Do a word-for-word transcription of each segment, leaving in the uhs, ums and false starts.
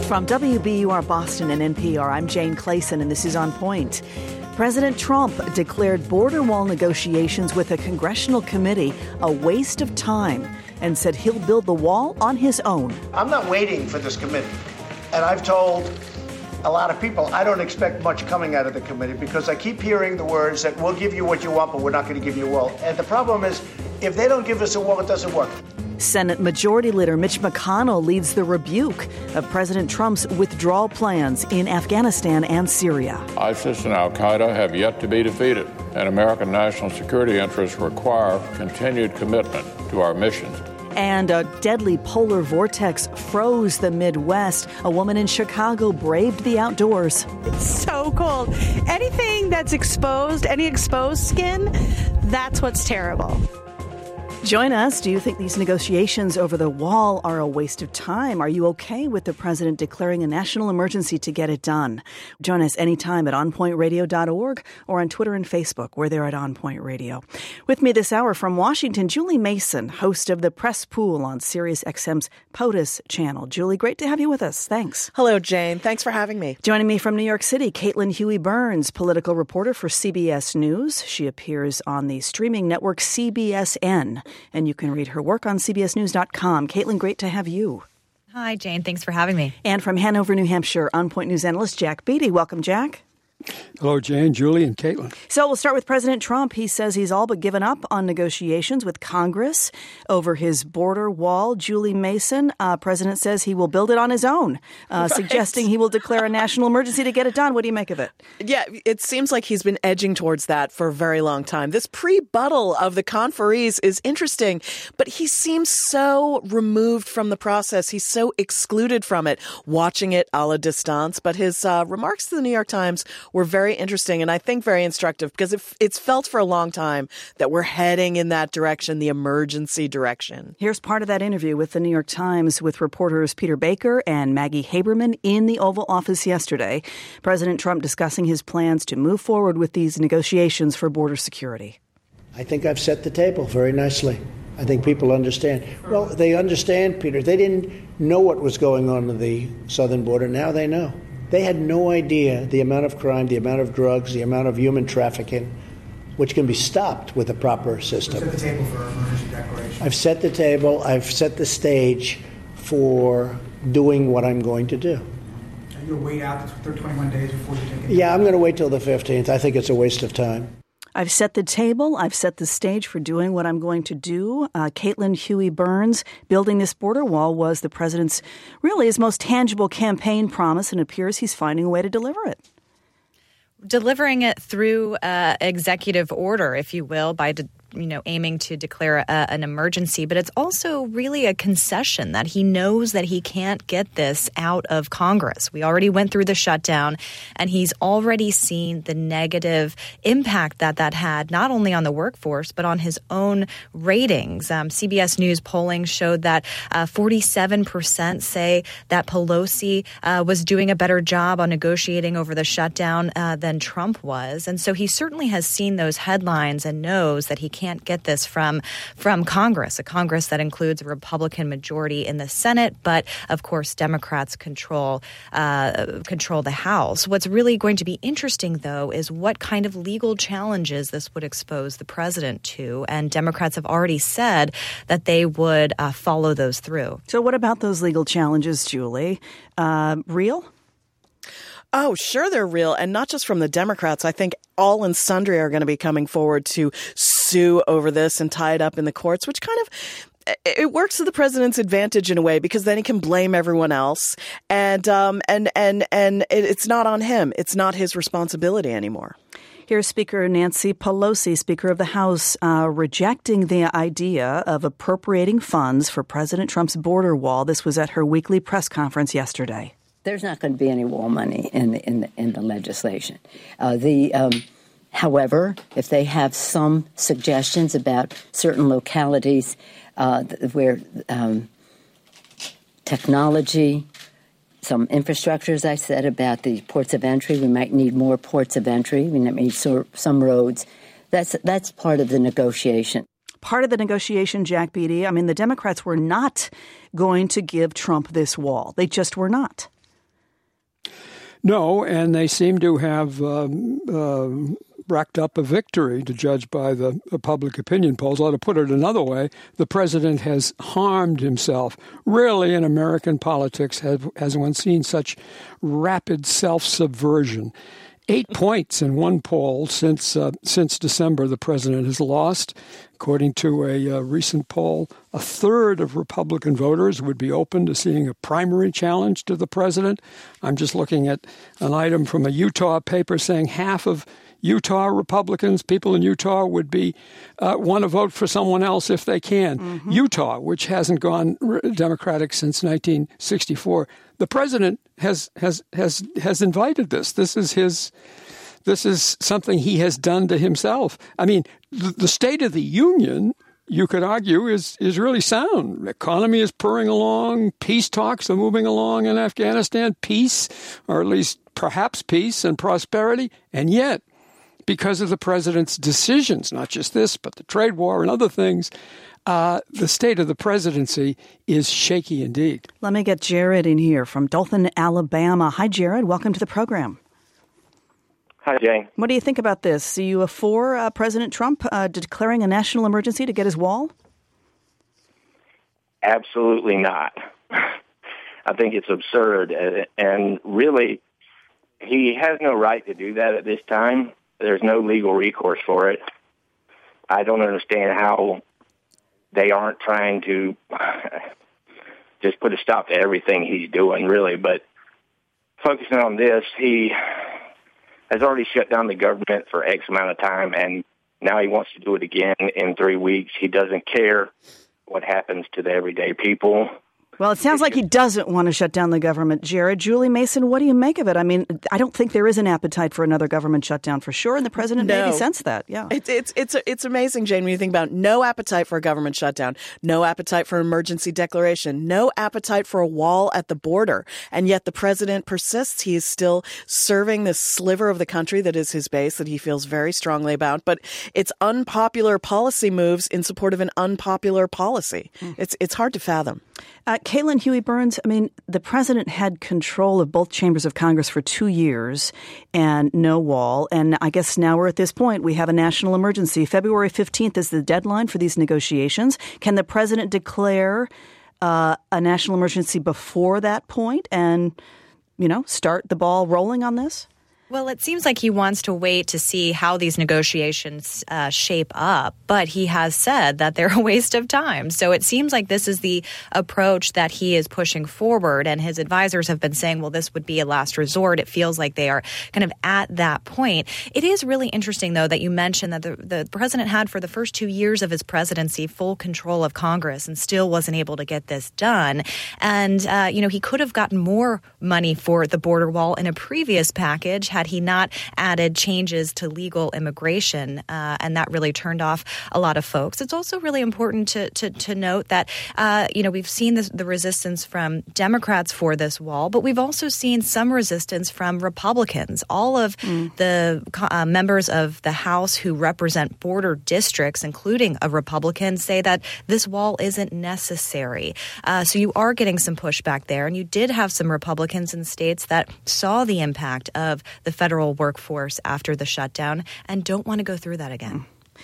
From W B U R Boston and N P R, I'm Jane Clayson, and this is On Point. President Trump declared border wall negotiations with a congressional committee a waste of time and said he'll build the wall on his own. I'm not waiting for this committee. And I've told a lot of people I don't expect much coming out of the committee because I keep hearing the words that we'll give you what you want, but we're not going to give you a wall. And the problem is, if they don't give us a wall, it doesn't work. Senate Majority Leader Mitch McConnell leads the rebuke of President Trump's withdrawal plans in Afghanistan and Syria. ISIS and al-Qaeda have yet to be defeated, and American national security interests require continued commitment to our missions. And a deadly polar vortex froze the Midwest. A woman in Chicago braved the outdoors. It's so cold. Anything that's exposed, any exposed skin, that's what's terrible. Join us. Do you think these negotiations over the wall are a waste of time? Are you okay with the president declaring a national emergency to get it done? Join us anytime at on point radio dot org or on Twitter and Facebook. We're there at On Point Radio. With me this hour from Washington, Julie Mason, host of the Press Pool on Sirius X M's POTUS channel. Julie, great to have you with us. Thanks. Hello, Jane. Thanks for having me. Joining me from New York City, Caitlin Huey-Burns, political reporter for C B S News. She appears on the streaming network C B S N. And you can read her work on C B S news dot com. Caitlin, great to have you. Hi, Jane. Thanks for having me. And from Hanover, New Hampshire, On Point News analyst Jack Beatty. Welcome, Jack. Hello, Jane, Julie, and Caitlin. So we'll start with President Trump. He says he's all but given up on negotiations with Congress over his border wall. Julie Mason, uh, President says he will build it on his own, uh, right. suggesting he will declare a national emergency to get it done. What do you make of it? Yeah, it seems like he's been edging towards that for a very long time. This pre-buttal of the conferees is interesting, but he seems so removed from the process. He's so excluded from it, watching it a la distance. But his uh, remarks to the New York Times were very interesting and I think very instructive because it, it's felt for a long time that we're heading in that direction, the emergency direction. Here's part of that interview with the New York Times with reporters Peter Baker and Maggie Haberman in the Oval Office yesterday. President Trump discussing his plans to move forward with these negotiations for border security. I think I've set the table very nicely. I think people understand. Well, they understand, Peter. They didn't know what was going on at the southern border. Now they know. They had no idea the amount of crime, the amount of drugs, the amount of human trafficking, which can be stopped with a proper system. Set the table for an emergency declaration. I've set the table. I've set the stage for doing what I'm going to do. You'll wait out the twenty-one days before you take it? Yeah, I'm going to wait till the fifteenth. I think it's a waste of time. I've set the table. I've set the stage for doing what I'm going to do. Uh, Caitlin Huey-Burns, building this border wall was the president's, really his most tangible campaign promise, and it appears he's finding a way to deliver it. Delivering it through uh, executive order, if you will, by de- you know, aiming to declare a, an emergency. But it's also really a concession that he knows that he can't get this out of Congress. We already went through the shutdown, and he's already seen the negative impact that that had, not only on the workforce, but on his own ratings. Um, C B S News polling showed that uh, forty-seven percent say that Pelosi uh, was doing a better job on negotiating over the shutdown uh, than Trump was. And so he certainly has seen those headlines and knows that he can't get this from from Congress, a Congress that includes a Republican majority in the Senate, but of course Democrats control uh, control the House. What's really going to be interesting, though, is what kind of legal challenges this would expose the president to, and Democrats have already said that they would uh, follow those through. So what about those legal challenges, Julie? Uh, real? Oh, sure, they're real. And not just from the Democrats. I think all and sundry are going to be coming forward to sue over this and tie it up in the courts, which kind of it works to the president's advantage in a way, because then he can blame everyone else. And um, and and and it's not on him. It's not his responsibility anymore. Here's Speaker Nancy Pelosi, Speaker of the House, uh, rejecting the idea of appropriating funds for President Trump's border wall. This was at her weekly press conference yesterday. There's not going to be any wall money in the, in the, in the legislation. Uh, the um, however, if they have some suggestions about certain localities uh, where um, technology, some infrastructure, as I said, about the ports of entry, we might need more ports of entry. We might need some roads. That's that's part of the negotiation. Part of the negotiation, Jack Beatty. I mean, the Democrats were not going to give Trump this wall. They just were not. No, and they seem to have um, uh, racked up a victory, to judge by the, the public opinion polls. Or to put it another way, the president has harmed himself. Rarely in American politics have, has one seen such rapid self-subversion. Eight points in one poll since uh, since December the president has lost. According to a uh, recent poll, a third of Republican voters would be open to seeing a primary challenge to the president. I'm just looking at an item from a Utah paper saying half of Utah Republicans, people in Utah, would be uh, want to vote for someone else if they can. Mm-hmm. Utah, which hasn't gone Democratic since nineteen sixty-four, the president has has has has invited this. This is his. This is something he has done to himself. I mean, the, the State of the Union, you could argue, is is really sound. The economy is purring along. Peace talks are moving along in Afghanistan. Peace, or at least perhaps peace and prosperity, and yet, because of the president's decisions, not just this, but the trade war and other things, uh, the state of the presidency is shaky indeed. Let me get Jared in here from Dothan, Alabama. Hi, Jared. Welcome to the program. Hi, Jane. What do you think about this? Are you for uh, President Trump uh, declaring a national emergency to get his wall? Absolutely not. I think it's absurd. And really, he has no right to do that at this time. There's no legal recourse for it. I don't understand how they aren't trying to just put a stop to everything he's doing, really. But focusing on this, he has already shut down the government for X amount of time, and now he wants to do it again in three weeks. He doesn't care what happens to the everyday people. Well, it sounds like he doesn't want to shut down the government. Jared, Julie Mason, what do you make of it? I mean, I don't think there is an appetite for another government shutdown for sure, and the president no. maybe sensed that. Yeah, it's it's it's it's amazing, Jane, when you think about no appetite for a government shutdown, no appetite for emergency declaration, no appetite for a wall at the border, and yet the president persists. He is still serving this sliver of the country that is his base that he feels very strongly about. But it's unpopular policy moves in support of an unpopular policy. Mm. It's it's hard to fathom. Uh, Caitlin Huey Burns, I mean, the president had control of both chambers of Congress for two years and no wall. And I guess now we're at this point. We have a national emergency. February fifteenth is the deadline for these negotiations. Can the president declare uh, a national emergency before that point and, you know, start the ball rolling on this? Well, it seems like he wants to wait to see how these negotiations uh, shape up, but he has said that they're a waste of time. So it seems like this is the approach that he is pushing forward, and his advisors have been saying, well, this would be a last resort. It feels like they are kind of at that point. It is really interesting, though, that you mentioned that the, the president had for the first two years of his presidency full control of Congress and still wasn't able to get this done. And, uh, you know, he could have gotten more money for the border wall in a previous package had he not added changes to legal immigration, uh, and that really turned off a lot of folks. It's also really important to to, to note that, uh, you know, we've seen this, the resistance from Democrats for this wall, but we've also seen some resistance from Republicans. All of mm. the uh, members of the House who represent border districts, including a Republican, say that this wall isn't necessary. Uh, so you are getting some pushback there, and you did have some Republicans in states that saw the impact of the federal workforce after the shutdown and don't want to go through that again.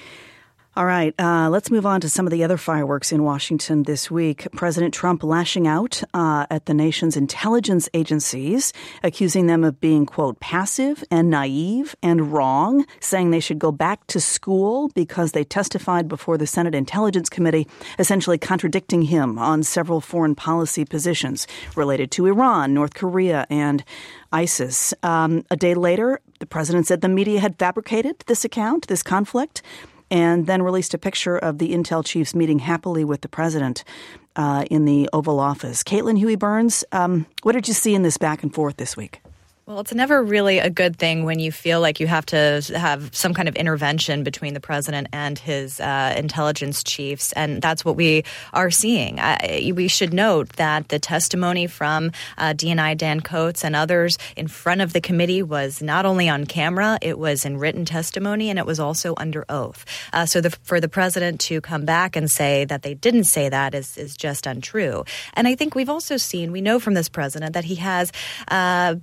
All right, uh, let's move on to some of the other fireworks in Washington this week. President Trump lashing out uh, at the nation's intelligence agencies, accusing them of being, quote, passive and naive and wrong, saying they should go back to school because they testified before the Senate Intelligence Committee, essentially contradicting him on several foreign policy positions related to Iran, North Korea, and ISIS. Um, a day later, the president said the media had fabricated this account, this conflict, and then released a picture of the intel chiefs meeting happily with the president uh, in the Oval Office. Caitlin Huey Burns, um, what did you see in this back and forth this week? Well, it's never really a good thing when you feel like you have to have some kind of intervention between the president and his uh, intelligence chiefs, and that's what we are seeing. I, we should note that the testimony from uh, D N I Dan Coats and others in front of the committee was not only on camera, it was in written testimony, and it was also under oath. Uh, so the, for the president to come back and say that they didn't say that is, is just untrue. And I think we've also seen, we know from this president that he has uh, been at odds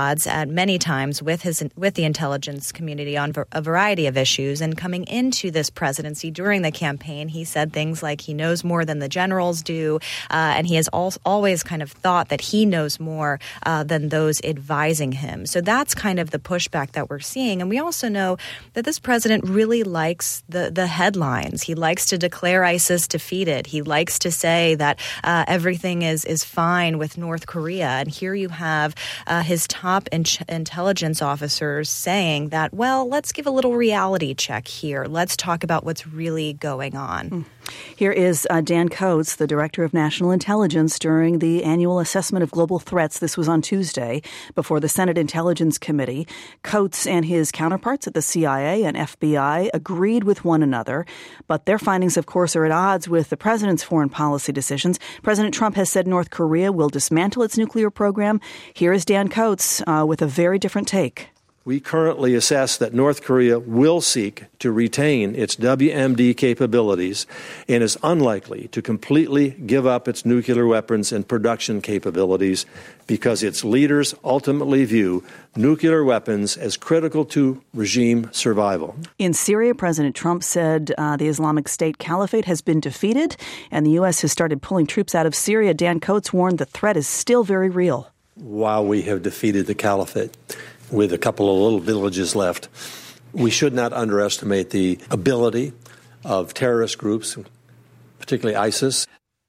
odds at many times with his with the intelligence community on a variety of issues. And coming into this presidency during the campaign, he said things like he knows more than the generals do, uh, and he has al- always kind of thought that he knows more uh, than those advising him. So that's kind of the pushback that we're seeing. And we also know that this president really likes the, the headlines. He likes to declare ISIS defeated. He likes to say that uh, everything is, is fine with North Korea. And here you have uh, his top in- intelligence officers saying that, well, let's give a little reality check here. Let's talk about what's really going on. Mm. Here is uh, Dan Coats, the Director of National Intelligence, during the annual assessment of global threats. This was on Tuesday before the Senate Intelligence Committee. Coats and his counterparts at the C I A and F B I agreed with one another, but their findings, of course, are at odds with the president's foreign policy decisions. President Trump has said North Korea will dismantle its nuclear program. Here is Dan Coats uh, with a very different take. We currently assess that North Korea will seek to retain its W M D capabilities and is unlikely to completely give up its nuclear weapons and production capabilities because its leaders ultimately view nuclear weapons as critical to regime survival. In Syria, President Trump said uh, the Islamic State Caliphate has been defeated and the U S has started pulling troops out of Syria. Dan Coats warned the threat is still very real. While we have defeated the caliphate, with a couple of little villages left, we should not underestimate the ability of terrorist groups, particularly ISIS.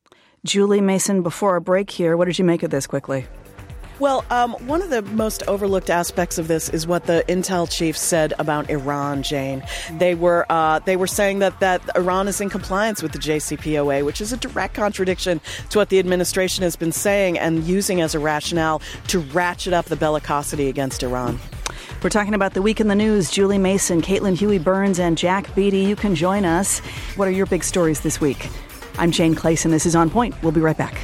Julie Mason, before our break here, what did you make of this quickly? Well, um, one of the most overlooked aspects of this is what the intel chief said about Iran, Jane. They were uh, they were saying that, that Iran is in compliance with the J C P O A, which is a direct contradiction to what the administration has been saying and using as a rationale to ratchet up the bellicosity against Iran. We're talking about the week in the news. Julie Mason, Caitlin Huey Burns, and Jack Beatty. You can join us. What are your big stories this week? I'm Jane Clayson. This is On Point. We'll be right back.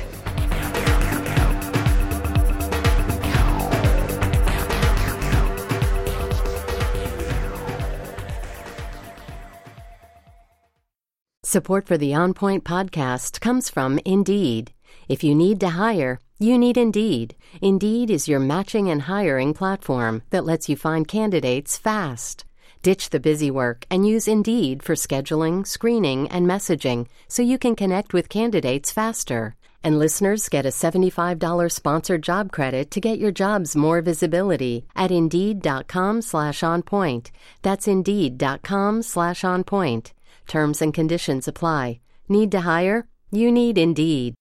Support for the On Point podcast comes from Indeed. If you need to hire, you need Indeed. Indeed is your matching and hiring platform that lets you find candidates fast. Ditch the busy work and use Indeed for scheduling, screening, and messaging so you can connect with candidates faster. And listeners get a seventy-five dollars sponsored job credit to get your jobs more visibility at Indeed.com slash onpoint. That's Indeed.com slash onpoint. Terms and conditions apply. Need to hire? You need Indeed.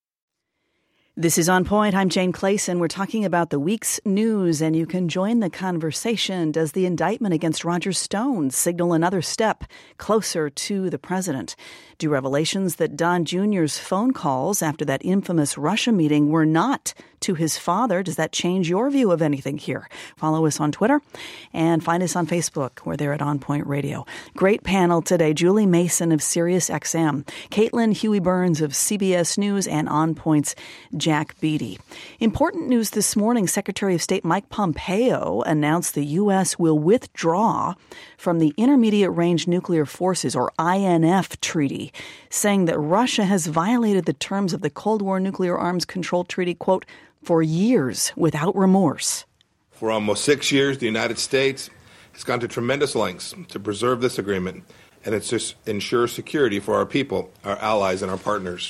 This is On Point. I'm Jane Clayson. We're talking about the week's news, and you can join the conversation. Does the indictment against Roger Stone signal another step closer to the president? Do revelations that Don Junior's phone calls after that infamous Russia meeting were not to his father, does that change your view of anything here? Follow us on Twitter and find us on Facebook. We're there at On Point Radio. Great panel today. Julie Mason of Sirius X M, Caitlin Huey Burns of C B S News, and On Point's Jack Beatty. Important news this morning. Secretary of State Mike Pompeo announced the U S will withdraw from the Intermediate Range Nuclear Forces, or I N F, treaty, saying that Russia has violated the terms of the Cold War Nuclear Arms Control Treaty, quote, for years without remorse. For almost six years, the United States has gone to tremendous lengths to preserve this agreement and ensure security for our people, our allies, and our partners.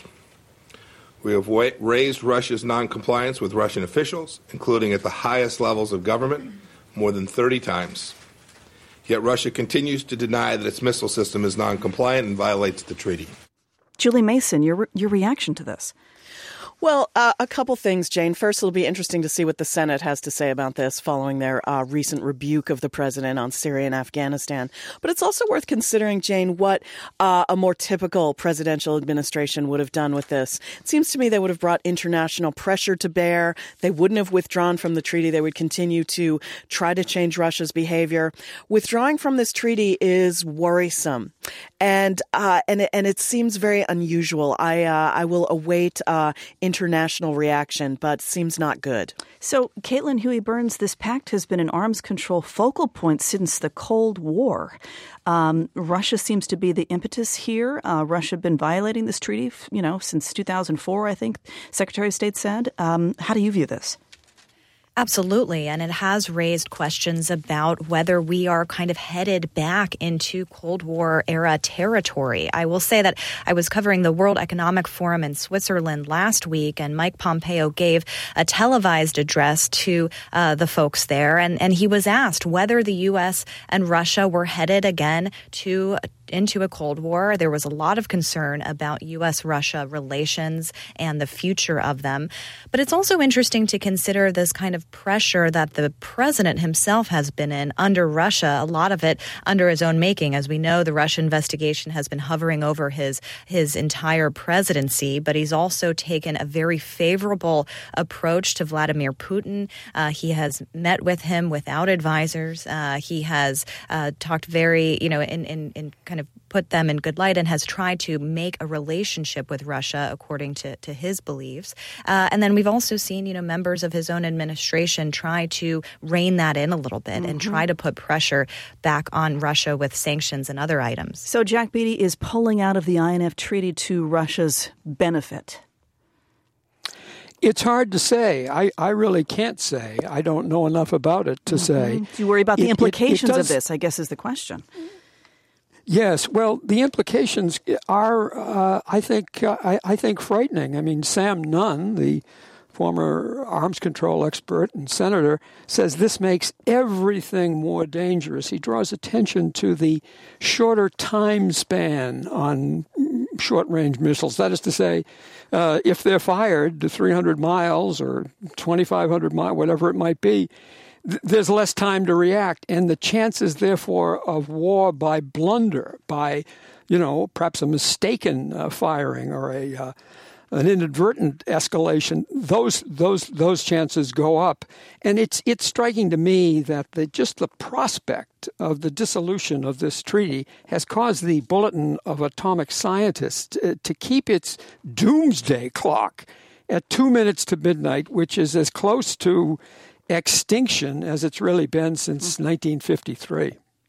We have wa- raised Russia's noncompliance with Russian officials, including at the highest levels of government, more than thirty times. Yet Russia continues to deny that its missile system is noncompliant and violates the treaty. Julie Mason, your your reaction to this? Well, uh, a couple things, Jane. First, it'll be interesting to see what the Senate has to say about this following their uh, recent rebuke of the president on Syria and Afghanistan. But it's also worth considering, Jane, what uh, a more typical presidential administration would have done with this. It seems to me they would have brought international pressure to bear. They wouldn't have withdrawn from the treaty. They would continue to try to change Russia's behavior. Withdrawing from this treaty is worrisome. And uh, and, it, and it seems very unusual. I, uh, I will await uh, international reaction, but seems not good. So, Caitlin Huey Burns, this pact has been an arms control focal point since the Cold War. Um, Russia seems to be the impetus here. Uh, Russia had been violating this treaty, you know, since two thousand four, I think Secretary of State said. Um, how do you view this? Absolutely. And it has raised questions about whether we are kind of headed back into Cold War era territory. I will say that I was covering the World Economic Forum in Switzerland last week, and Mike Pompeo gave a televised address to uh, the folks there. And, and he was asked whether the U S and Russia were headed again to into a Cold War. There was a lot of concern about U S Russia relations and the future of them. But it's also interesting to consider this kind of pressure that the president himself has been in under Russia, a lot of it under his own making. As we know, the Russia investigation has been hovering over his, his entire presidency, but he's also taken a very favorable approach to Vladimir Putin. Uh, he has met with him without advisors. Uh, he has uh, talked very, you know, in, in, in kind of put them in good light and has tried to make a relationship with Russia according to, to his beliefs. Uh, and then we've also seen, you know, members of his own administration try to rein that in a little bit mm-hmm. and try to put pressure back on Russia with sanctions and other items. So Jack Beatty is pulling out of the I N F Treaty to Russia's benefit. It's hard to say. I, I really can't say. I don't know enough about it to mm-hmm. say. Do you worry about the it, implications it, it does, of this, I guess, is the question. Yes, well, the implications are, uh, I think, uh, I, I think frightening. I mean, Sam Nunn, the former arms control expert and senator, says this makes everything more dangerous. He draws attention to the shorter time span on short-range missiles. That is to say, uh, if they're fired to three hundred miles or twenty-five hundred miles, whatever it might be, there's less time to react, and the chances, therefore, of war by blunder, by, you know, perhaps a mistaken uh, firing or a uh, an inadvertent escalation, those those those chances go up. And it's it's striking to me that the, just the prospect of the dissolution of this treaty has caused the Bulletin of Atomic Scientists to, to keep its doomsday clock at two minutes to midnight, which is as close to extinction as it's really been since nineteen fifty-three.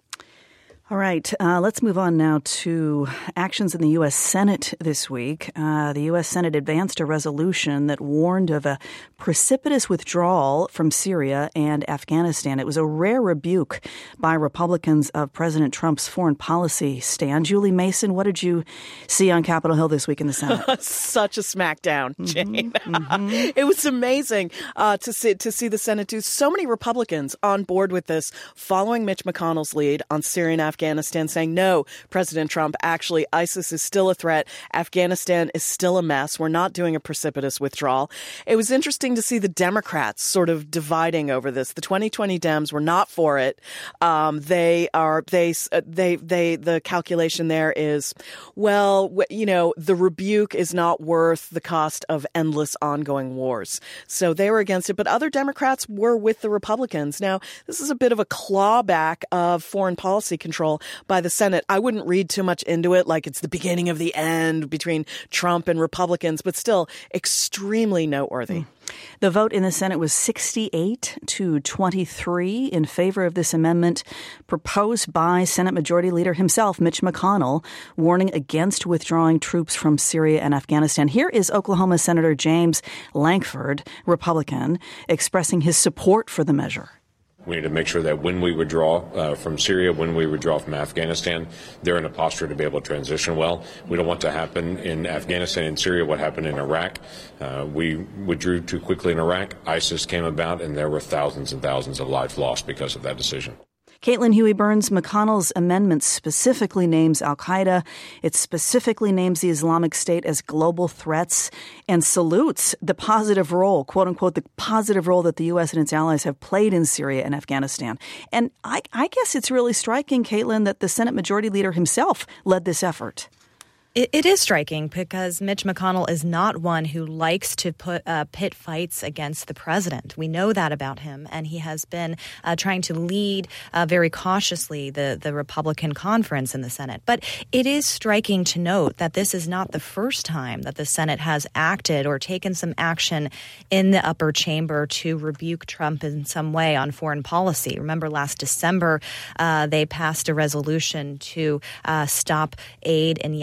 All right, uh, let's move on now to actions in the U S. Senate this week. Uh, the U S. Senate advanced a resolution that warned of a precipitous withdrawal from Syria and Afghanistan. It was a rare rebuke by Republicans of President Trump's foreign policy stand. Julie Mason, what did you see on Capitol Hill this week in the Senate? Such a smackdown, Jane. Mm-hmm. Mm-hmm. It was amazing uh, to see to see the Senate do so many Republicans on board with this, following Mitch McConnell's lead on Syria and Afghanistan. Afghanistan, saying, no, President Trump, actually, ISIS is still a threat. Afghanistan is still a mess. We're not doing a precipitous withdrawal. It was interesting to see the Democrats sort of dividing over this. The twenty twenty Dems were not for it. Um, they are, they, they, they, the calculation there is, well, you know, the rebuke is not worth the cost of endless ongoing wars. So they were against it. But other Democrats were with the Republicans. Now, this is a bit of a clawback of foreign policy control by the Senate. I wouldn't read too much into it like it's the beginning of the end between Trump and Republicans, but still extremely noteworthy. Mm. The vote in the Senate was sixty-eight to twenty-three in favor of this amendment proposed by Senate Majority Leader himself, Mitch McConnell, warning against withdrawing troops from Syria and Afghanistan. Here is Oklahoma Senator James Lankford, Republican, expressing his support for the measure. We need to make sure that when we withdraw uh, from Syria, when we withdraw from Afghanistan, they're in a posture to be able to transition well. We don't want to happen in Afghanistan and Syria what happened in Iraq. Uh, we withdrew too quickly in Iraq. ISIS came about, and there were thousands and thousands of lives lost because of that decision. Caitlin Huey Burns, McConnell's amendment specifically names al-Qaeda. It specifically names the Islamic State as global threats and salutes the positive role, quote unquote, the positive role that the U S and its allies have played in Syria and Afghanistan. And I, I guess it's really striking, Caitlin, that the Senate Majority Leader himself led this effort. It, it is striking because Mitch McConnell is not one who likes to put uh, pit fights against the president. We know that about him, and he has been uh, trying to lead uh, very cautiously the, the Republican conference in the Senate. But it is striking to note that this is not the first time that the Senate has acted or taken some action in the upper chamber to rebuke Trump in some way on foreign policy. Remember last December, uh, they passed a resolution to uh, stop aid in Yemen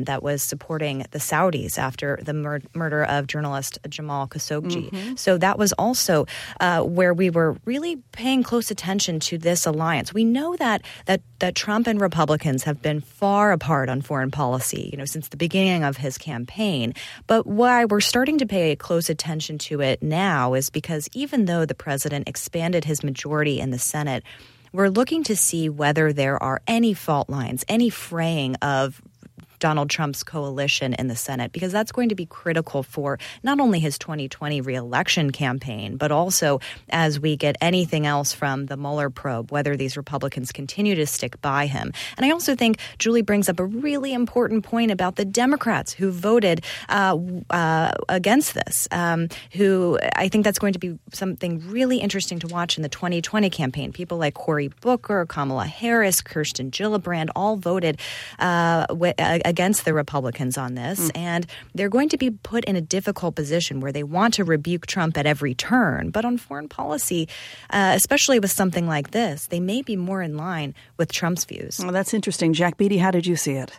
that was supporting the Saudis after the mur- murder of journalist Jamal Khashoggi. Mm-hmm. So that was also uh, where we were really paying close attention to this alliance. We know that that that Trump and Republicans have been far apart on foreign policy, you know, since the beginning of his campaign. But why we're starting to pay close attention to it now is because even though the president expanded his majority in the Senate, we're looking to see whether there are any fault lines, any fraying of Donald Trump's coalition in the Senate, because that's going to be critical for not only his twenty twenty reelection campaign, but also as we get anything else from the Mueller probe, whether these Republicans continue to stick by him. And I also think Julie brings up a really important point about the Democrats who voted uh, uh, against this, um, who I think that's going to be something really interesting to watch in the twenty twenty campaign. People like Cory Booker, Kamala Harris, Kirsten Gillibrand all voted uh, with, uh, against the Republicans on this, mm. and they're going to be put in a difficult position where they want to rebuke Trump at every turn. But on foreign policy, uh, especially with something like this, they may be more in line with Trump's views. Well, that's interesting. Jack Beatty, how did you see it?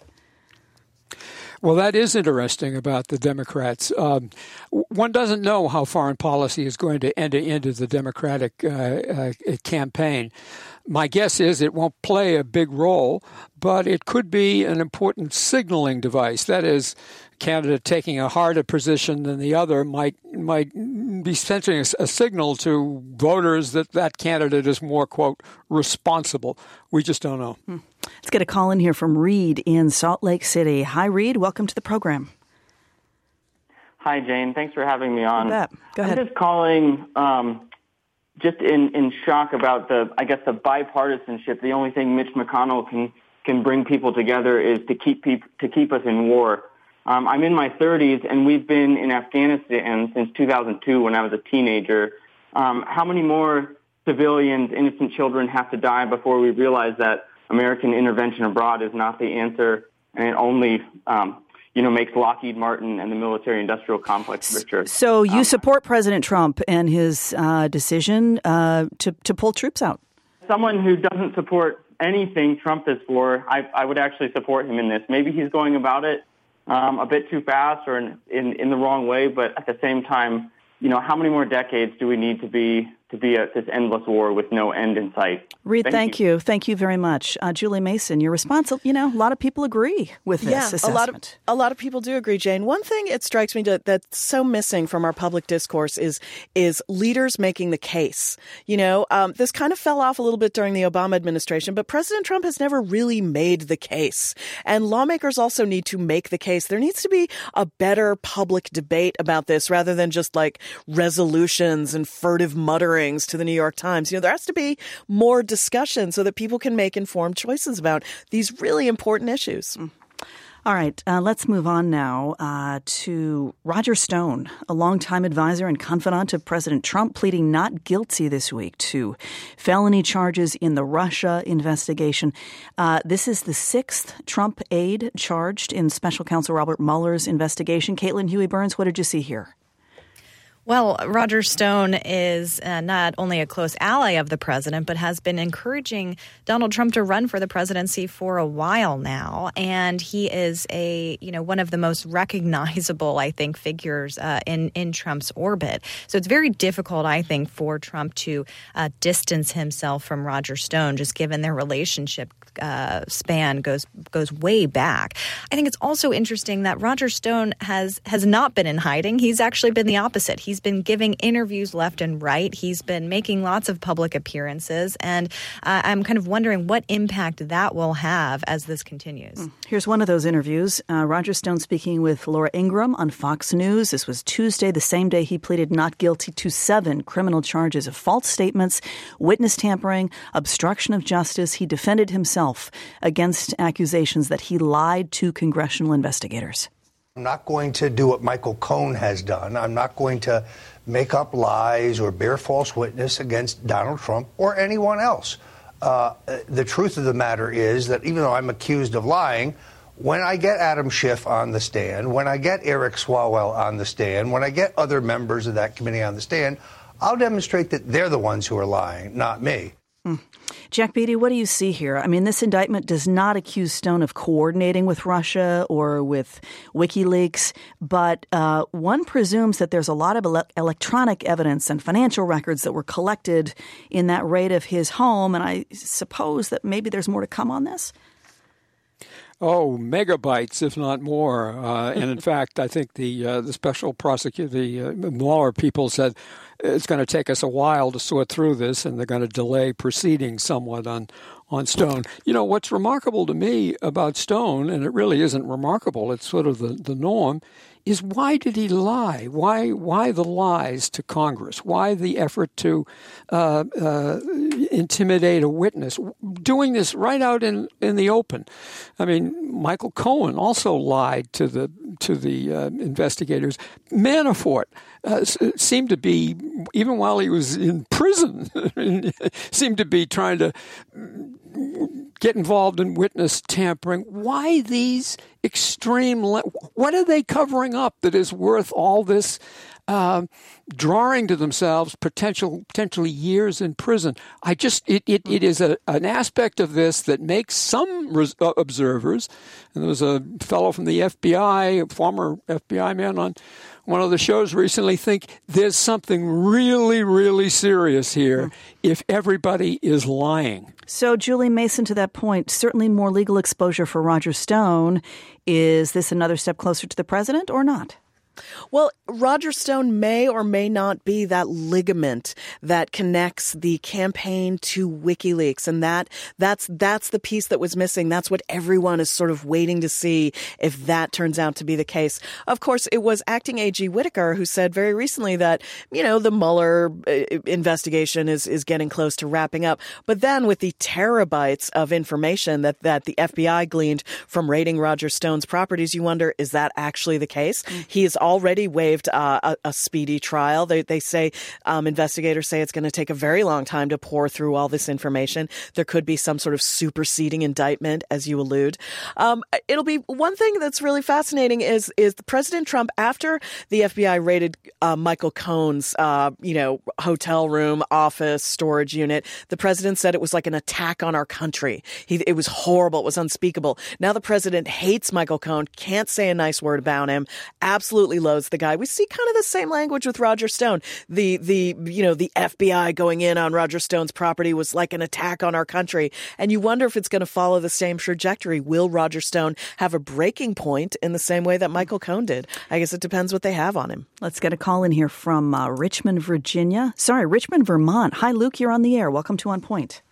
Well, that is interesting about the Democrats. Um, one doesn't know how foreign policy is going to enter into the Democratic uh, uh, campaign. My guess is it won't play a big role, but it could be an important signaling device. That is, a candidate taking a harder position than the other might might be sending a, a signal to voters that that candidate is more, quote, responsible. We just don't know. Hmm. Let's get a call in here from Reed in Salt Lake City. Hi, Reed. Welcome to the program. Hi, Jane. Thanks for having me on. You bet. Go ahead. I'm just calling um, just in, in shock about the, I guess, the bipartisanship. The only thing Mitch McConnell can can bring people together is to keep peop- to keep us in war. Um, I'm in my thirties, and we've been in Afghanistan since two thousand two when I was a teenager. Um, how many more civilians, innocent children, have to die before we realize that American intervention abroad is not the answer, and it only, um, you know, makes Lockheed Martin and the military-industrial complex richer? So you um, support President Trump and his uh, decision uh, to to pull troops out? Someone who doesn't support anything Trump is for, I, I would actually support him in this. Maybe he's going about it um, a bit too fast or in, in in the wrong way, but at the same time, you know, how many more decades do we need to be to be at this endless war with no end in sight? Reed, thank, thank you. you. Thank you very much. Uh, Julie Mason, your response, you know, a lot of people agree with this yeah, assessment. A lot, of, a lot of people do agree, Jane. One thing it strikes me to, that's so missing from our public discourse is is leaders making the case. You know, um, this kind of fell off a little bit during the Obama administration, but President Trump has never really made the case. And lawmakers also need to make the case. There needs to be a better public debate about this rather than just like resolutions and furtive muttering to the New York Times. You know, there has to be more discussion so that people can make informed choices about these really important issues. All right, uh, let's move on now uh, to Roger Stone, a longtime advisor and confidant of President Trump, pleading not guilty this week to felony charges in the Russia investigation. Uh, this is the sixth Trump aide charged in Special Counsel Robert Mueller's investigation. Caitlin Huey-Burns, what did you see here? Well, Roger Stone is uh, not only a close ally of the president, but has been encouraging Donald Trump to run for the presidency for a while now. And he is a, you know, one of the most recognizable, I think, figures uh, in, in Trump's orbit. So it's very difficult, I think, for Trump to uh, distance himself from Roger Stone, just given their relationship uh, span goes goes way back. I think it's also interesting that Roger Stone has has not been in hiding. He's actually been the opposite. He's been giving interviews left and right. He's been making lots of public appearances. And uh, I'm kind of wondering what impact that will have as this continues. Here's one of those interviews. Uh, Roger Stone speaking with Laura Ingraham on Fox News. This was Tuesday, the same day he pleaded not guilty to seven criminal charges of false statements, witness tampering, obstruction of justice. He defended himself against accusations that he lied to congressional investigators. I'm not going to do what Michael Cohen has done. I'm not going to make up lies or bear false witness against Donald Trump or anyone else. Uh, the truth of the matter is that even though I'm accused of lying, when I get Adam Schiff on the stand, when I get Eric Swalwell on the stand, when I get other members of that committee on the stand, I'll demonstrate that they're the ones who are lying, not me. Mm. Jack Beatty, what do you see here? I mean, this indictment does not accuse Stone of coordinating with Russia or with WikiLeaks, but uh, one presumes that there's a lot of ele- electronic evidence and financial records that were collected in that raid of his home, and I suppose that maybe there's more to come on this? Oh, megabytes, if not more. Uh, and in fact, I think the uh, the special prosecutor, the uh, Mueller people said it's going to take us a while to sort through this, and they're going to delay proceedings somewhat on, on Stone. You know, what's remarkable to me about Stone, and it really isn't remarkable, it's sort of the, the norm, is why did he lie? Why why the lies to Congress? Why the effort to uh, uh, intimidate a witness? Doing this right out in, in the open. I mean, Michael Cohen also lied to the to the uh, investigators. Manafort uh, seemed to be, even while he was in prison, seemed to be trying to get involved in witness tampering. Why these extreme? Le- what are they covering up that is worth all this uh, drawing to themselves potential potentially years in prison? I just it it, it is a, an aspect of this that makes some res- uh, observers. And there was a fellow from the F B I, a former F B I man on one of the shows recently, think there's something really, really serious here mm. if everybody is lying. So, Julie Mason, to that point, certainly more legal exposure for Roger Stone. Is this another step closer to the president or not? Well, Roger Stone may or may not be that ligament that connects the campaign to WikiLeaks. And that that's that's the piece that was missing. That's what everyone is sort of waiting to see if that turns out to be the case. Of course, it was acting A G Whitaker who said very recently that, you know, the Mueller investigation is, is getting close to wrapping up. But then with the terabytes of information that, that the F B I gleaned from raiding Roger Stone's properties, you wonder, is that actually the case? Mm. He is already waived uh, a, a speedy trial. They, they say, um, investigators say it's going to take a very long time to pour through all this information. There could be some sort of superseding indictment, as you allude. Um, it'll be one thing that's really fascinating is is President Trump, after the F B I raided uh, Michael Cohen's, uh, you know, hotel room, office, storage unit, the president said it was like an attack on our country. He, it was horrible. It was unspeakable. Now the president hates Michael Cohen, can't say a nice word about him, absolutely loathes the guy. We see kind of the same language with Roger Stone. The, the, you know, the F B I going in on Roger Stone's property was like an attack on our country. And you wonder if it's going to follow the same trajectory. Will Roger Stone have a breaking point in the same way that Michael Cohen did? I guess it depends what they have on him. Let's get a call in here from uh, Richmond, Virginia. Sorry, Richmond, Vermont. Hi, Luke. You're on the air. Welcome to On Point.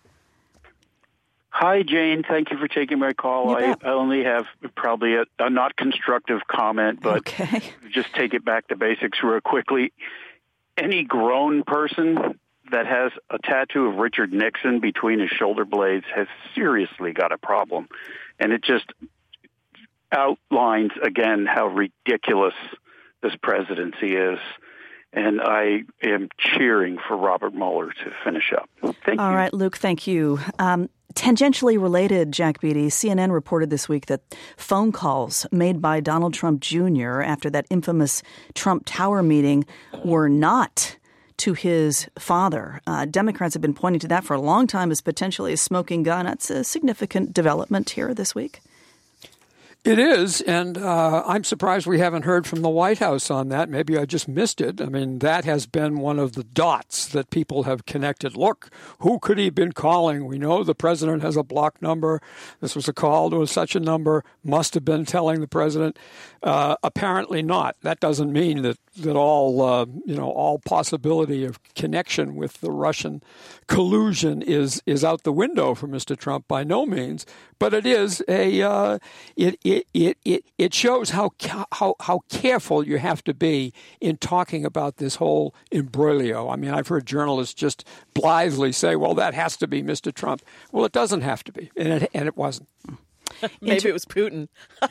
Hi, Jane. Thank you for taking my call. I, I only have probably a, a not constructive comment, but okay. Just take it back to basics real quickly. Any grown person that has a tattoo of Richard Nixon between his shoulder blades has seriously got a problem. And it just outlines, again, how ridiculous this presidency is. And I am cheering for Robert Mueller to finish up. Thank All you. All right, Luke, thank you. Um, Tangentially related, Jack Beatty, C N N reported this week that phone calls made by Donald Trump Junior after that infamous Trump Tower meeting were not to his father. Uh, Democrats have been pointing to that for a long time as potentially a smoking gun. That's a significant development here this week. It is, and uh, I'm surprised we haven't heard from the White House on that. Maybe I just missed it. I mean, that has been one of the dots that people have connected. Look, who could he have been calling? We know the president has a block number. This was a call to such a number. Must have been telling the president. Uh, apparently not. That doesn't mean that that all uh, you know all possibility of connection with the Russian collusion is is out the window for Mister Trump. By no means, but it is a uh, it. It, it it it shows how how how careful you have to be in talking about this whole imbroglio. I mean, I've heard journalists just blithely say, "Well, that has to be Mister Trump." Well, it doesn't have to be, and it and it wasn't. Maybe Inter- it was Putin.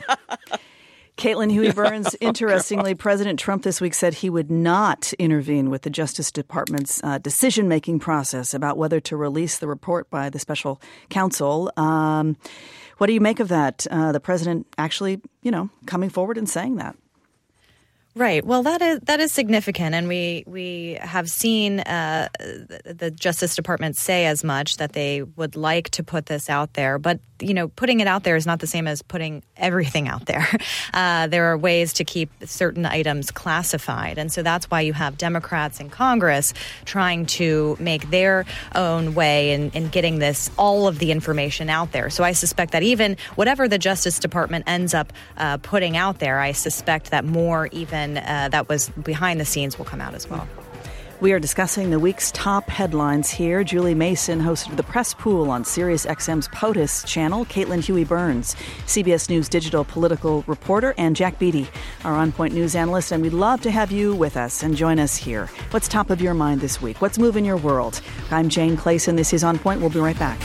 Caitlin Huey Burns, interestingly, President Trump this week said he would not intervene with the Justice Department's uh, decision-making process about whether to release the report by the special counsel. Um, what do you make of that? Uh, the president actually, you know, coming forward and saying that? Right. Well, that is that is significant, and we we have seen uh, the Justice Department say as much, that they would like to put this out there. But you know, putting it out there is not the same as putting everything out there. Uh, there are ways to keep certain items classified, and so that's why you have Democrats in Congress trying to make their own way in, in getting this all of the information out there. So I suspect that even whatever the Justice Department ends up uh, putting out there, I suspect that more even Uh, that was behind the scenes will come out as well. We are discussing the week's top headlines here. Julie Mason hosted the press pool on SiriusXM's POTUS channel. Caitlin Huey-Burns, C B S News digital political reporter, and Jack Beatty, our On Point news analyst. And we'd love to have you with us and join us here. What's top of your mind this week? What's moving your world? I'm Jane Clayson. This is On Point. We'll be right back.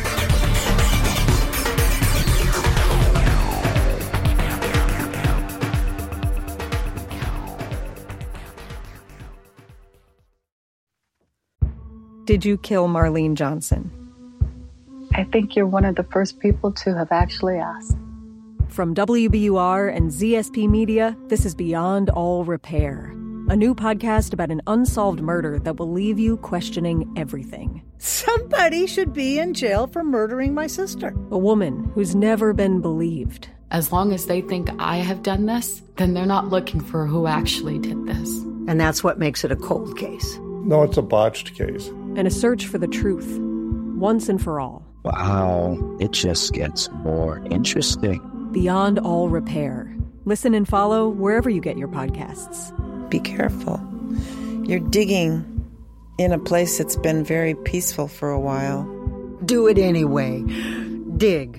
Did you kill Marlene Johnson? I think you're one of the first people to have actually asked. From W B U R and Z S P Media, this is Beyond All Repair, a new podcast about an unsolved murder that will leave you questioning everything. Somebody should be in jail for murdering my sister. A woman who's never been believed. As long as they think I have done this, then they're not looking for who actually did this. And that's what makes it a cold case. No, it's a botched case. And a search for the truth, once and for all. Wow, it just gets more interesting. Beyond All Repair. Listen and follow wherever you get your podcasts. Be careful. You're digging in a place that's been very peaceful for a while. Do it anyway. Dig.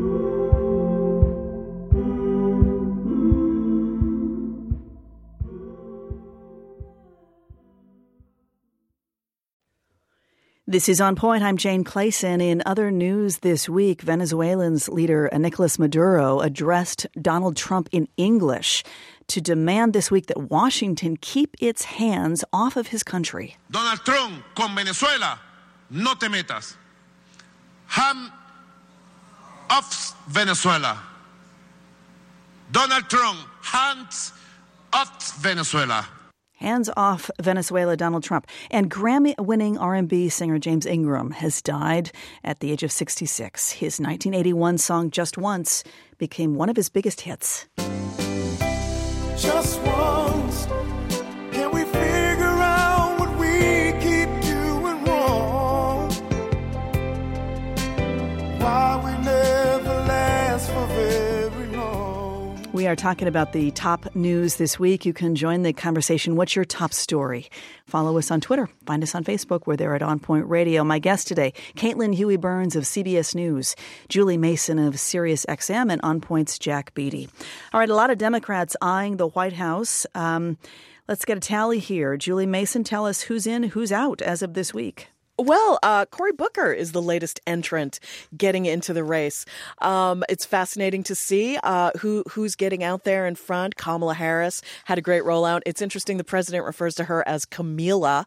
This is On Point. I'm Jane Clayson. In other news this week, Venezuelan's leader Nicolas Maduro addressed Donald Trump in English to demand this week that Washington keep its hands off of his country. Donald Trump, con Venezuela, no te metas. Hand off Venezuela. Donald Trump, hands off Venezuela. Hands off Venezuela, Donald Trump. And Grammy-winning R and B singer James Ingram has died at the age of sixty-six. His nineteen eighty-one song, Just Once, became one of his biggest hits. Just once, can we figure out what we keep doing wrong? Why we never last for very long. We are talking about the top news this week. You can join the conversation. What's your top story? Follow us on Twitter. Find us on Facebook. We're there at On Point Radio. My guest today, Caitlin Huey-Burns of C B S News, Julie Mason of SiriusXM, and On Point's Jack Beatty. All right, a lot of Democrats eyeing the White House. Um, let's get a tally here. Julie Mason, tell us who's in, who's out as of this week. Well, uh, Cory Booker is the latest entrant getting into the race. Um, it's fascinating to see uh, who who's getting out there in front. Kamala Harris had a great rollout. It's interesting the president refers to her as Camila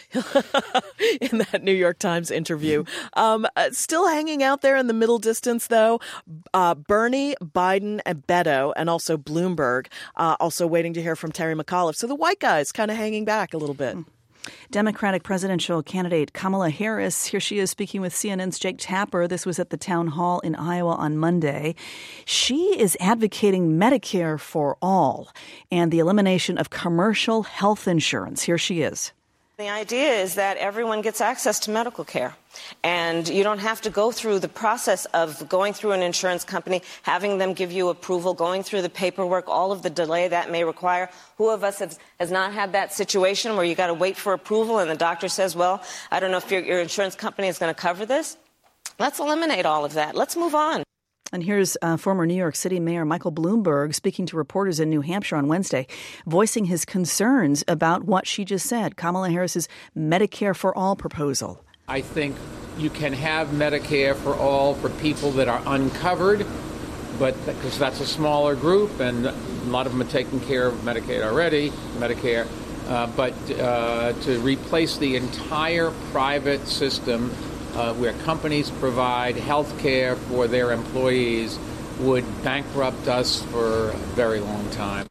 in that New York Times interview. Um, uh, still hanging out there in the middle distance, though, uh, Bernie, Biden, and Beto, and also Bloomberg, uh, also waiting to hear from Terry McAuliffe. So the white guys kind of hanging back a little bit. Democratic presidential candidate Kamala Harris, here she is speaking with C N N's Jake Tapper. This was at the town hall in Iowa on Monday. She is advocating Medicare for all and the elimination of commercial health insurance. Here she is. The idea is that everyone gets access to medical care, and you don't have to go through the process of going through an insurance company, having them give you approval, going through the paperwork, all of the delay that may require. Who of us has, has not had that situation where you got to wait for approval and the doctor says, well, I don't know if your, your insurance company is going to cover this? Let's eliminate all of that. Let's move on. And here's uh, former New York City Mayor Michael Bloomberg speaking to reporters in New Hampshire on Wednesday, voicing his concerns about what she just said, Kamala Harris's Medicare for All proposal. I think you can have Medicare for all for people that are uncovered, but because that's a smaller group, and a lot of them are taking care of Medicaid already, Medicare. Uh, but uh, to replace the entire private system Uh, where companies provide health care for their employees would bankrupt us for a very long time.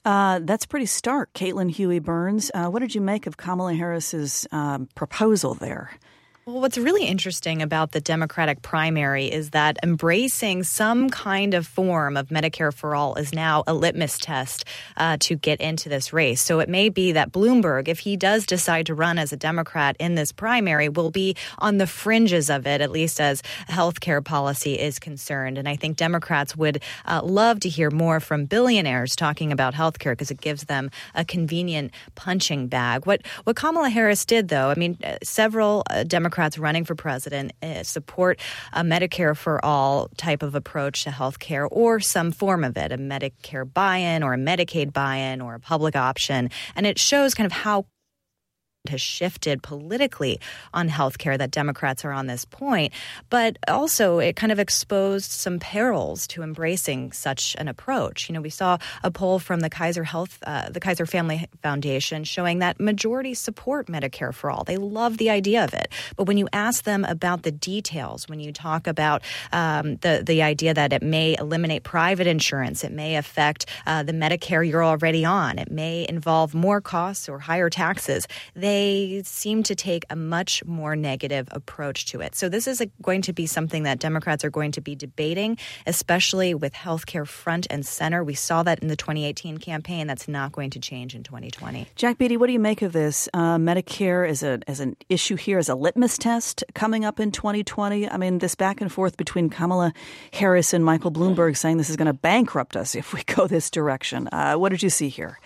Uh, that's pretty stark. Caitlin Huey Burns, uh, what did you make of Kamala Harris's um, proposal there? Well, what's really interesting about the Democratic primary is that embracing some kind of form of Medicare for All is now a litmus test uh, to get into this race. So it may be that Bloomberg, if he does decide to run as a Democrat in this primary, will be on the fringes of it, at least as health care policy is concerned. And I think Democrats would uh, love to hear more from billionaires talking about health care because it gives them a convenient punching bag. What, what Kamala Harris did, though, I mean, uh, several uh, Democrats Democrats running for president uh, support a Medicare for all type of approach to health care or some form of it, a Medicare buy-in or a Medicaid buy-in or a public option. And it shows kind of how has shifted politically on healthcare that Democrats are on this point, but also it kind of exposed some perils to embracing such an approach. You know, we saw a poll from the Kaiser Health, uh, the Kaiser Family Foundation showing that majorities support Medicare for all. They love the idea of it, but when you ask them about the details, when you talk about um, the the idea that it may eliminate private insurance, it may affect uh, the Medicare you're already on, it may involve more costs or higher taxes, they They seem to take a much more negative approach to it. So this is a, going to be something that Democrats are going to be debating, especially with healthcare front and center. We saw that in the twenty eighteen campaign. That's not going to change in twenty twenty. Jack Beatty, what do you make of this? Uh, Medicare is a as an issue here, as a litmus test coming up in twenty twenty. I mean, this back and forth between Kamala Harris and Michael Bloomberg saying this is going to bankrupt us if we go this direction. Uh, what did you see here?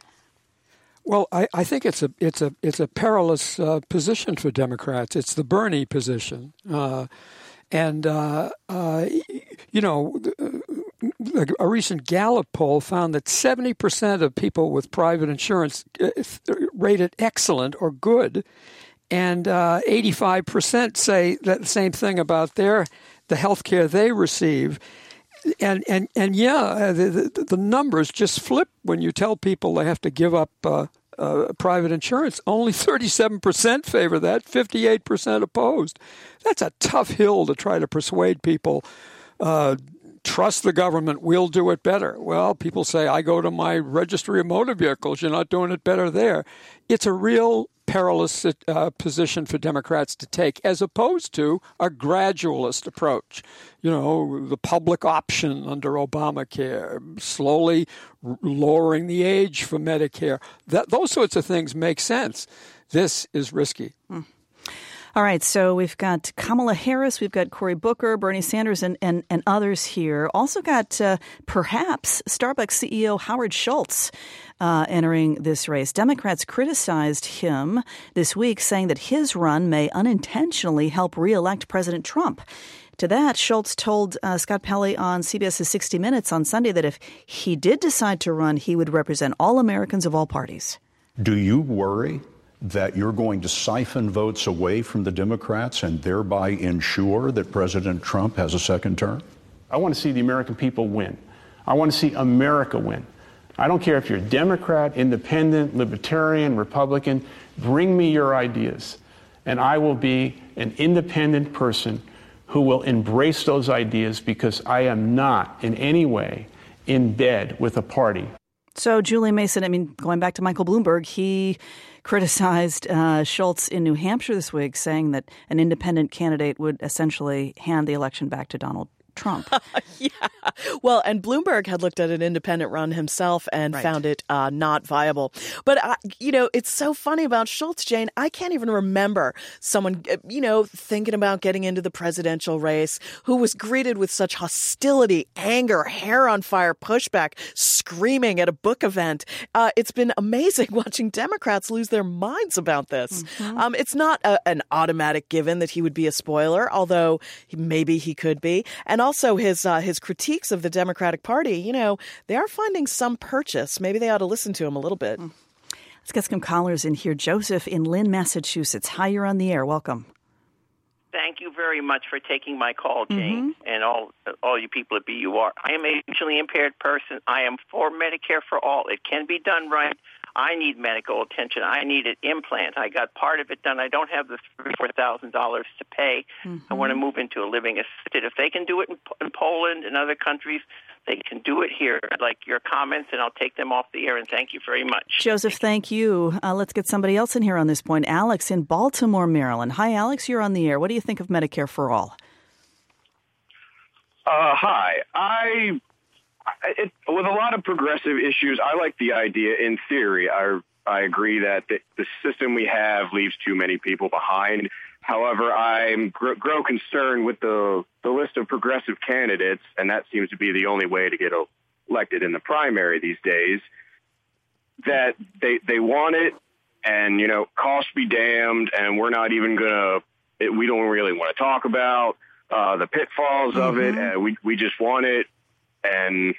Well, I, I think it's a it's a it's a perilous uh, position for Democrats. It's the Bernie position, uh, and uh, uh, you know, a recent Gallup poll found that seventy percent of people with private insurance rate it excellent or good, and uh, eighty-five percent say that the same thing about their the health care they receive. And and and yeah, the, the the numbers just flip when you tell people they have to give up uh, uh, private insurance. Only thirty-seven percent favor that, fifty-eight percent opposed. That's a tough hill to try to persuade people. Uh, trust the government, we'll do it better. Well, people say, I go to my registry of motor vehicles. You're not doing it better there. It's a real perilous uh, position for Democrats to take, as opposed to a gradualist approach. You know, the public option under Obamacare, slowly r- lowering the age for Medicare. That, those sorts of things make sense. This is risky. Mm. All right, so we've got Kamala Harris, we've got Cory Booker, Bernie Sanders, and, and, and others here. Also got uh, perhaps Starbucks C E O Howard Schultz uh, entering this race. Democrats criticized him this week, saying that his run may unintentionally help reelect President Trump. To that, Schultz told uh, Scott Pelley on CBS's sixty minutes on Sunday that if he did decide to run, he would represent all Americans of all parties. Do you worry that you're going to siphon votes away from the Democrats and thereby ensure that President Trump has a second term? I want to see the American people win. I want to see America win. I don't care if you're Democrat, Independent, Libertarian, Republican. Bring me your ideas, and I will be an independent person who will embrace those ideas because I am not in any way in bed with a party. So, Julie Mason, I mean, going back to Michael Bloomberg, he criticized uh, Schultz in New Hampshire this week, saying that an independent candidate would essentially hand the election back to Donald Trump. Yeah. Well, and Bloomberg had looked at an independent run himself and right. found it uh, not viable. But, uh, you know, it's so funny about Schultz, Jane. I can't even remember someone, you know, thinking about getting into the presidential race who was greeted with such hostility, anger, hair on fire, pushback, screaming at a book event. Uh, it's been amazing watching Democrats lose their minds about this. Mm-hmm. Um, it's not a, an automatic given that he would be a spoiler, although he, maybe he could be. And also his uh, his critiques of the Democratic Party, you know, they are finding some purchase. Maybe they ought to listen to him a little bit. Let's get some callers in here. Joseph in Lynn, Massachusetts. Hi, you're on the air. Welcome. Thank you very much for taking my call, Jane, mm-hmm. and all all you people at B U R. I am a visually impaired person. I am for Medicare for all. It can be done right. I need medical attention. I need an implant. I got part of it done. I don't have the three four thousand dollars to pay. Mm-hmm. I want to move into a living assisted. If they can do it in, in Poland and other countries, they can do it here. I'd like your comments, and I'll take them off the air. And thank you very much. Joseph, thank you. Uh, let's get somebody else in here on this point. Alex in Baltimore, Maryland. Hi, Alex. You're on the air. What do you think of Medicare for All? Uh, hi. I, it, with a lot of progressive issues, I like the idea in theory. I, I agree that the, the system we have leaves too many people behind. However, I'm gr- grow concerned with the, the list of progressive candidates, and that seems to be the only way to get elected in the primary these days, that they, they want it, and, you know, cost be damned, and we're not even going to, we don't really want to talk about Uh, the pitfalls of mm-hmm. it. Uh, we we just want it, and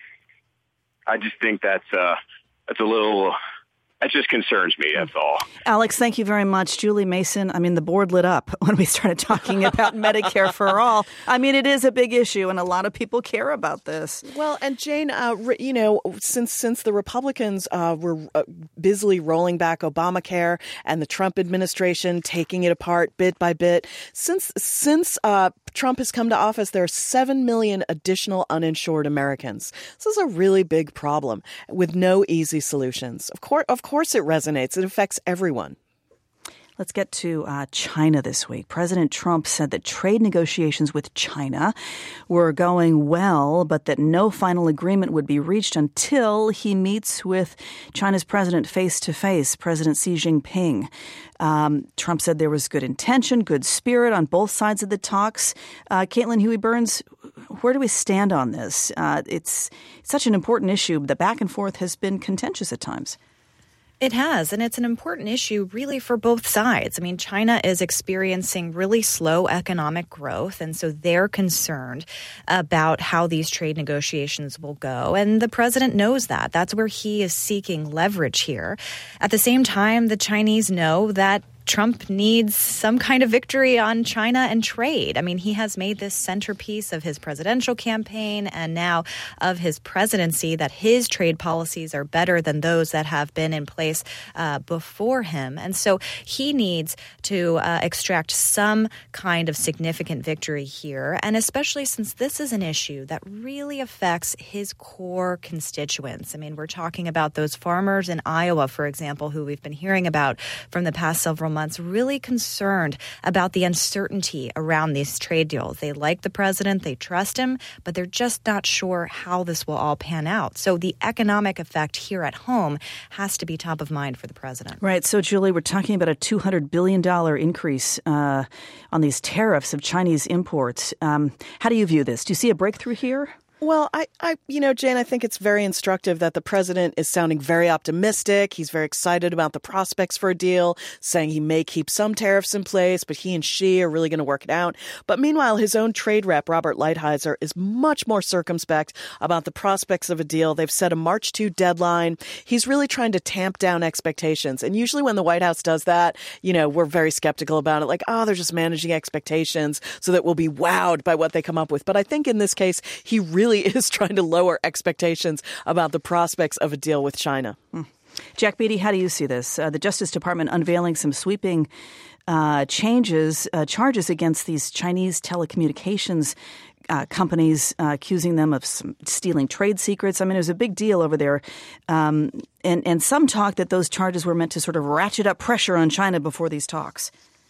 I just think that's uh that's a little that just concerns me. That's all. Alex, thank you very much. Julie Mason. I mean, the board lit up when we started talking about Medicare for All. I mean, it is a big issue, and a lot of people care about this. Well, and Jane, uh, you know, since since the Republicans uh, were uh, busily rolling back Obamacare and the Trump administration taking it apart bit by bit, since since uh, Trump has come to office, there are seven million additional uninsured Americans. This is a really big problem with no easy solutions. Of course, of course, it resonates. It affects everyone. Let's get to uh, China this week. President Trump said that trade negotiations with China were going well, but that no final agreement would be reached until he meets with China's president face-to-face, President Xi Jinping. Um, Trump said there was good intention, good spirit on both sides of the talks. Uh, Caitlin Huey-Burns, where do we stand on this? Uh, it's such an important issue. The back and forth has been contentious at times. It has, and it's an important issue really for both sides. I mean, China is experiencing really slow economic growth, and so they're concerned about how these trade negotiations will go. And the president knows that. That's where he is seeking leverage here. At the same time, the Chinese know that Trump needs some kind of victory on China and trade. I mean, he has made this centerpiece of his presidential campaign and now of his presidency that his trade policies are better than those that have been in place uh, before him. And so he needs to uh, extract some kind of significant victory here. And especially since this is an issue that really affects his core constituents. I mean, we're talking about those farmers in Iowa, for example, who we've been hearing about from the past several months, really concerned about the uncertainty around these trade deals. They like the president, they trust him, but they're just not sure how this will all pan out. So the economic effect here at home has to be top of mind for the president. Right. So, Julie, we're talking about a two hundred billion dollars increase uh, on these tariffs of Chinese imports. Um, how do you view this? Do you see a breakthrough here? Well, I, I, you know, Jane, I think it's very instructive that the president is sounding very optimistic. He's very excited about the prospects for a deal, saying he may keep some tariffs in place, but he and Xi are really going to work it out. But meanwhile, his own trade rep, Robert Lighthizer, is much more circumspect about the prospects of a deal. They've set a March second deadline. He's really trying to tamp down expectations. And usually when the White House does that, you know, we're very skeptical about it. Like, oh, they're just managing expectations so that we'll be wowed by what they come up with. But I think in this case, he really Really is trying to lower expectations about the prospects of a deal with China. Mm. Jack Beatty, how do you see this? Uh, the Justice Department unveiling some sweeping uh, changes, uh, charges against these Chinese telecommunications uh, companies, uh, accusing them of some stealing trade secrets. I mean, it was a big deal over there. Um, and, and some talk that those charges were meant to sort of ratchet up pressure on China before these talks.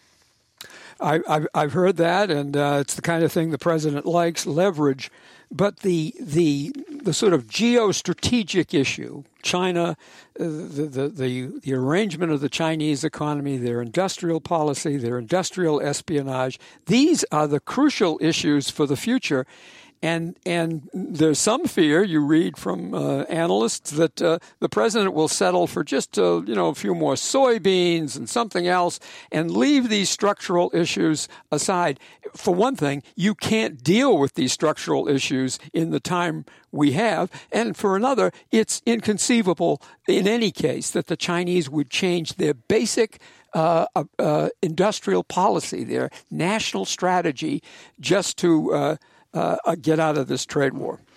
I, I've, I've heard that, and uh, it's the kind of thing the president likes, leverage. But the the the sort of geostrategic issue, China, uh, the, the the the arrangement of the Chinese economy, their industrial policy, their industrial espionage, these are the crucial issues for the future. And and there's some fear, you read from uh, analysts, that uh, the president will settle for just uh, you know a few more soybeans and something else and leave these structural issues aside. For one thing, you can't deal with these structural issues in the time we have. And for another, it's inconceivable in any case that the Chinese would change their basic Uh, uh, industrial policy, their national strategy, just to uh, uh, get out of this trade war.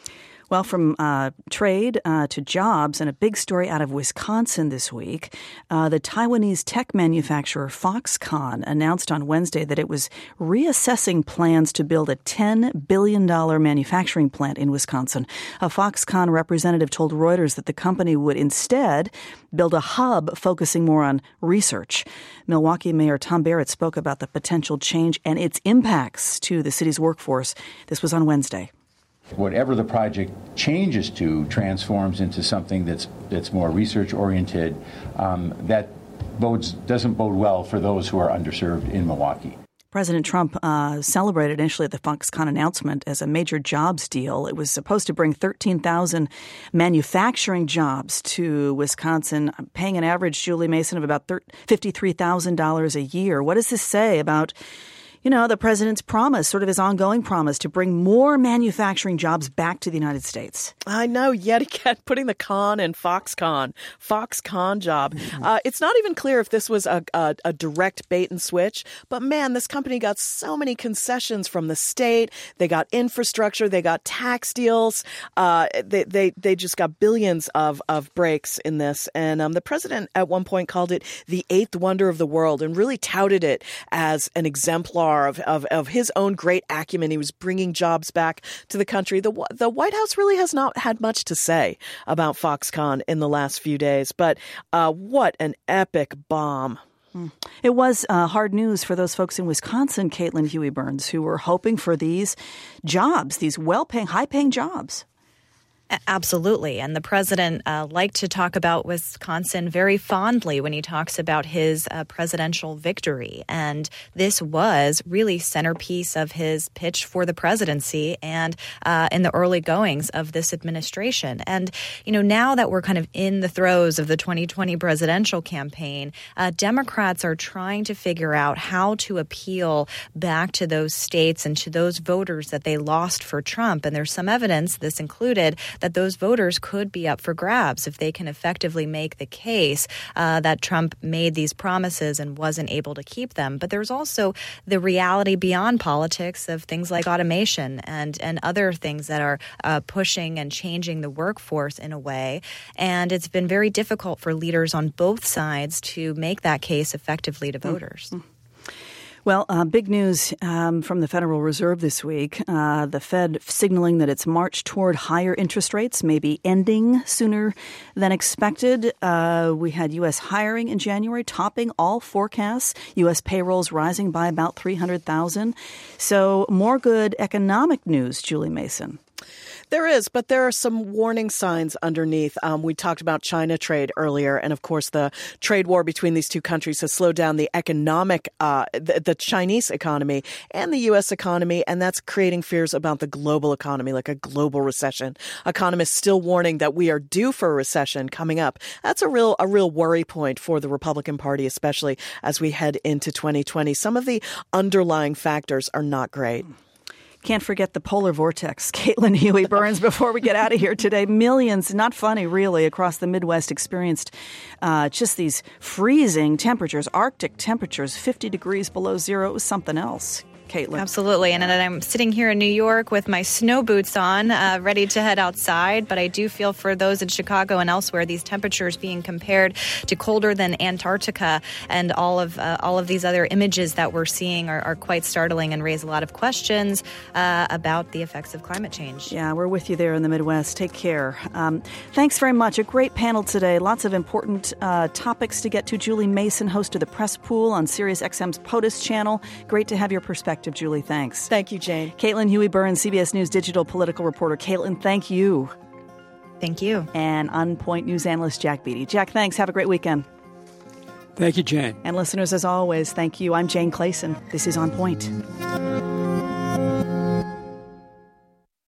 Well, from uh, trade uh, to jobs, and a big story out of Wisconsin this week, uh, the Taiwanese tech manufacturer Foxconn announced on Wednesday that it was reassessing plans to build a ten billion dollars manufacturing plant in Wisconsin. A Foxconn representative told Reuters that the company would instead build a hub focusing more on research. Milwaukee Mayor Tom Barrett spoke about the potential change and its impacts to the city's workforce. This was on Wednesday. Whatever the project changes to transforms into something that's that's more research oriented. Um, that bodes doesn't bode well for those who are underserved in Milwaukee. President Trump uh, celebrated initially the Foxconn announcement as a major jobs deal. It was supposed to bring thirteen thousand manufacturing jobs to Wisconsin, paying an average, Julie Mason, of about fifty-three thousand dollars a year. What does this say about, you know, the president's promise, sort of his ongoing promise to bring more manufacturing jobs back to the United States? I know, yet again, putting the con in Foxconn, Foxconn job. Mm-hmm. Uh, it's not even clear if this was a, a, a direct bait and switch, but man, this company got so many concessions from the state. They got infrastructure, they got tax deals. Uh, they, they, they just got billions of, of breaks in this. And um, the president at one point called it the eighth wonder of the world and really touted it as an exemplar Of, of, of his own great acumen. He was bringing jobs back to the country. The, the White House really has not had much to say about Foxconn in the last few days, but uh, what an epic bomb. It was uh, hard news for those folks in Wisconsin, Caitlin Huey Burns, who were hoping for these jobs, these well-paying, high-paying jobs. Absolutely. And the president uh, liked to talk about Wisconsin very fondly when he talks about his uh, presidential victory. And this was really centerpiece of his pitch for the presidency and uh, in the early goings of this administration. And, you know, now that we're kind of in the throes of the twenty twenty presidential campaign, uh, Democrats are trying to figure out how to appeal back to those states and to those voters that they lost for Trump. And there's some evidence, this included, that those voters could be up for grabs if they can effectively make the case uh, that Trump made these promises and wasn't able to keep them. But there's also the reality beyond politics of things like automation and, and other things that are uh, pushing and changing the workforce in a way. And it's been very difficult for leaders on both sides to make that case effectively to voters. Mm-hmm. Well, uh, big news um, from the Federal Reserve this week. Uh, the Fed signaling that its march toward higher interest rates may be ending sooner than expected. Uh, we had U S hiring in January topping all forecasts. U S payrolls rising by about three hundred thousand. So more good economic news, Julie Mason. There is, but there are some warning signs underneath. Um, we talked about China trade earlier, and of course the trade war between these two countries has slowed down the economic, uh, the, the Chinese economy and the U S economy, and that's creating fears about the global economy, like a global recession. Economists still warning that we are due for a recession coming up. That's a real, a real worry point for the Republican Party, especially as we head into twenty twenty. Some of the underlying factors are not great. Can't forget the polar vortex. Caitlin Huey Burns, before we get out of here today, millions, not funny really, across the Midwest experienced uh, just these freezing temperatures, Arctic temperatures, fifty degrees below zero. It was something else. Caitlin. Absolutely. And, and I'm sitting here in New York with my snow boots on, uh, ready to head outside. But I do feel for those in Chicago and elsewhere, these temperatures being compared to colder than Antarctica, and all of uh, all of these other images that we're seeing are, are quite startling and raise a lot of questions uh, about the effects of climate change. Yeah, we're with you there in the Midwest. Take care. Um, thanks very much. A great panel today. Lots of important uh, topics to get to. Julie Mason, host of the Press Pool on Sirius X M's POTUS channel. Great to have your perspective. Julie, thanks. Thank you, Jane. Caitlin Huey Burns, C B S News digital political reporter. Caitlin, thank you. Thank you. And On Point news analyst Jack Beatty. Jack, thanks. Have a great weekend. Thank you, Jane. And listeners, as always, thank you. I'm Jane Clayson. This is On Point.